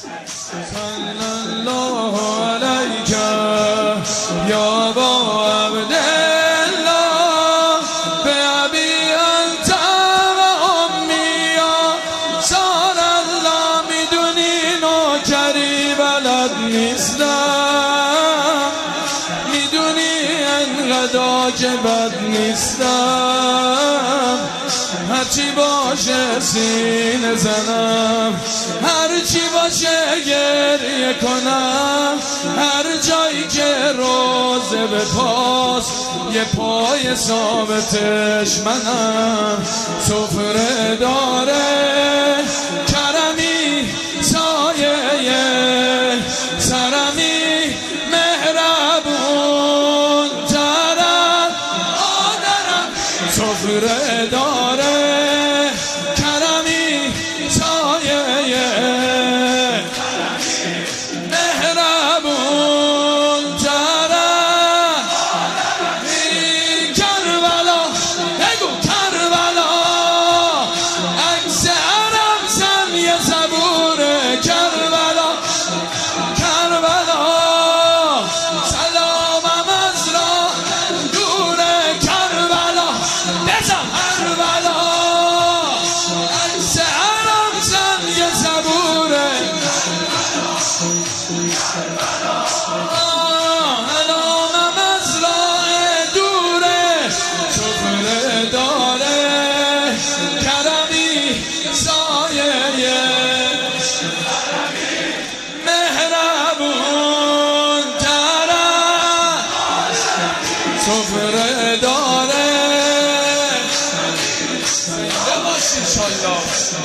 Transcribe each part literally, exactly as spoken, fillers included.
صلی الله علیک یا ابا عبدالله به ابی انت و امی یا رسول الله. میدونی نوکری بلد نیستم، میدونی انقدر که بد نیستم، هرچی باشه سینه زنم، هرچی باشه گریه کنم، هر جایی که روزه به پاس یه پای ثابتش منم. سفره داره کرمی سایه سرمی مهربون ترم آدرم. سفره داره کرمی سایه مهربون ترم. کربلا بگو کربلا عکس عرب زن یه زبوره. کربلا کربلا سلامم از راه دوره. کربلا بزن کربلا عکس عرب زن یه زبوره. سلامم از راه دوره. سفره داره کرمی سایه مهربون ترم. سفره داره بباش انشالله.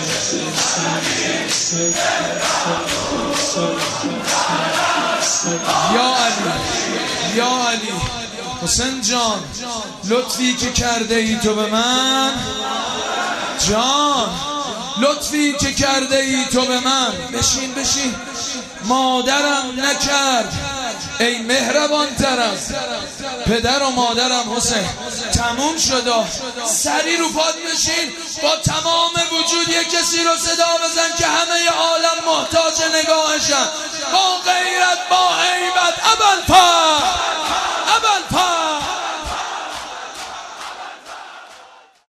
یا علی یا علی حسین جان، لطفی که کرده ای تو به من جان، لطفی که کرده ای تو به من. بشین بشین. مادرم نکرد ای مهربان ترم، پدر و مادرم حسین تموم شده. سری رو پاد بشین، با تمام وجود یک کسی رو صدا بزن که همه عالم محتاج نگاهشن. با غیرت با هیبت ابوالفضل